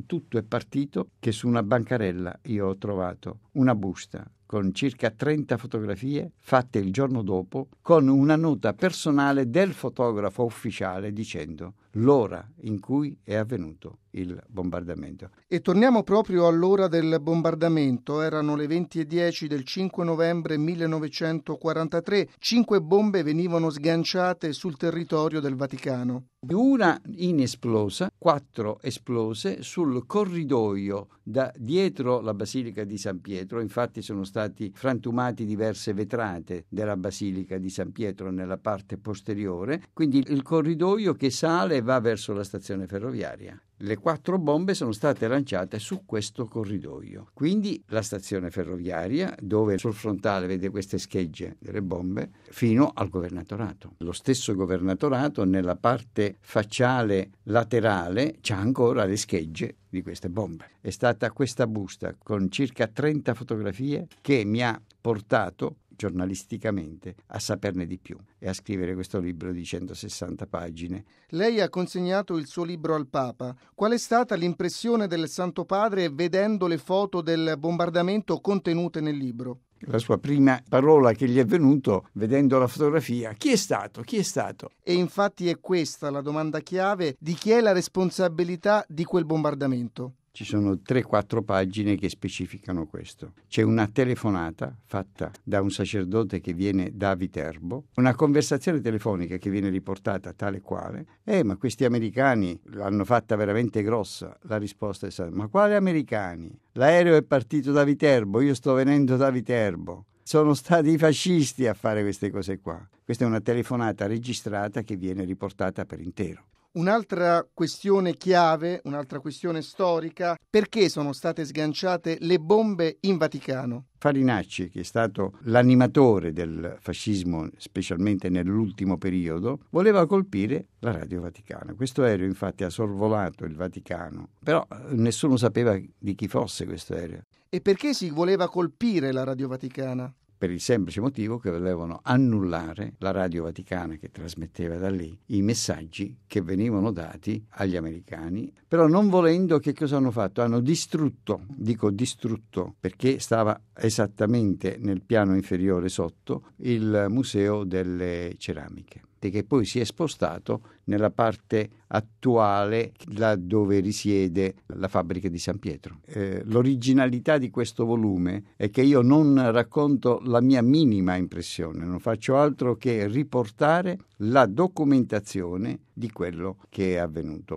tutto è partito che su una bancarella io ho trovato una busta con circa 30 fotografie fatte il giorno dopo, con una nota personale del fotografo ufficiale dicendo l'ora in cui è avvenuto il bombardamento. E torniamo proprio all'ora del bombardamento. Erano le 20:10 del 5 novembre 1943. 5 bombe venivano sganciate sul territorio del Vaticano. Una inesplosa, 4 esplose sul corridoio da dietro la Basilica di San Pietro. Infatti sono stati frantumati diverse vetrate della Basilica di San Pietro nella parte posteriore, quindi il corridoio che sale e va verso la stazione ferroviaria. Le 4 bombe sono state lanciate su questo corridoio. Quindi la stazione ferroviaria, dove sul frontale vede queste schegge delle bombe, fino al governatorato. Lo stesso governatorato, nella parte facciale laterale, c'ha ancora le schegge di queste bombe. È stata questa busta con circa 30 fotografie che mi ha portato giornalisticamente a saperne di più e a scrivere questo libro di 160 pagine. Lei ha consegnato il suo libro al Papa. Qual è stata l'impressione del Santo Padre vedendo le foto del bombardamento contenute nel libro? La sua prima parola che gli è venuto vedendo la fotografia: chi è stato? Chi è stato? E infatti è questa la domanda chiave: di chi è la responsabilità di quel bombardamento? Ci sono 3-4 pagine che specificano questo. C'è una telefonata fatta da un sacerdote che viene da Viterbo, una conversazione telefonica che viene riportata tale quale. Ma questi americani l'hanno fatta veramente grossa. La risposta è stata: ma quali americani? L'aereo è partito da Viterbo, io sto venendo da Viterbo. Sono stati i fascisti a fare queste cose qua. Questa è una telefonata registrata che viene riportata per intero. Un'altra questione chiave, un'altra questione storica: perché sono state sganciate le bombe in Vaticano? Farinacci, che è stato l'animatore del fascismo, specialmente nell'ultimo periodo, voleva colpire la Radio Vaticana. Questo aereo infatti ha sorvolato il Vaticano, però nessuno sapeva di chi fosse questo aereo. E perché si voleva colpire la Radio Vaticana? Per il semplice motivo che volevano annullare la Radio Vaticana che trasmetteva da lì i messaggi che venivano dati agli americani, però non volendo, che cosa hanno fatto? Hanno distrutto, dico distrutto perché stava esattamente nel piano inferiore sotto, il Museo delle Ceramiche, che poi si è spostato nella parte attuale, là dove risiede la fabbrica di San Pietro. L'originalità di questo volume è che io non racconto la mia minima impressione, non faccio altro che riportare la documentazione di quello che è avvenuto.